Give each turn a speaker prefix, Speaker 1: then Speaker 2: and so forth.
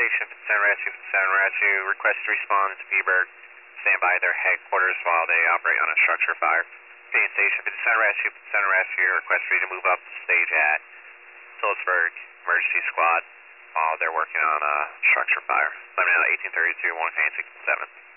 Speaker 1: Station, San Ratio, request to respond to Petersburg. Stand by their headquarters while they operate on a structure fire. Union Station, San Ratio, request for you to move up the stage at Phillipsburg Emergency Squad while they're working on a structure fire. Let me know 1832, 1 K 67.